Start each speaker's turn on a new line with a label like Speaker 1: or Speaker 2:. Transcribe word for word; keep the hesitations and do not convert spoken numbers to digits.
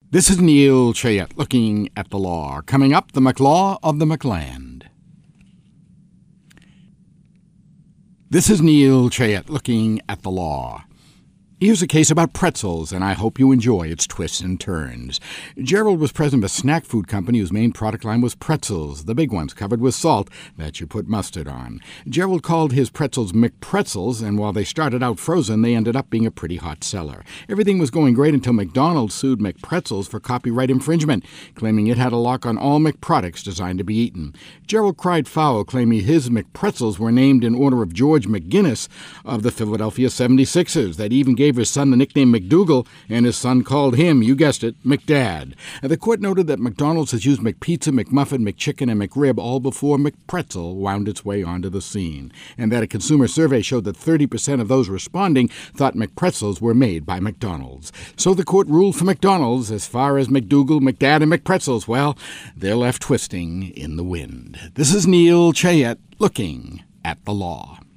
Speaker 1: This is Neil Chayette looking at the law. Coming up, the McLaw of the McLand. This is Neil Chayette looking at the law. Here's a case about pretzels, and I hope you enjoy its twists and turns. Gerald was president of a snack food company whose main product line was pretzels, the big ones covered with salt that you put mustard on. Gerald called his pretzels McPretzels, and while they started out frozen, they ended up being a pretty hot seller. Everything was going great until McDonald's sued McPretzels for copyright infringement, claiming it had a lock on all McProducts designed to be eaten. Gerald cried foul, claiming his McPretzels were named in honor of George McGinnis of the Philadelphia seventy-sixers, that even gave his son the nickname McDougal, and his son called him, you guessed it, McDad. The court noted that McDonald's has used McPizza, McMuffin, McChicken, and McRib all before McPretzel wound its way onto the scene, and that a consumer survey showed that thirty percent of those responding thought McPretzels were made by McDonald's. So the court ruled for McDonald's. As far as McDougal, McDad, and McPretzels, well, they're left twisting in the wind. This is Neil Chayette looking at the law.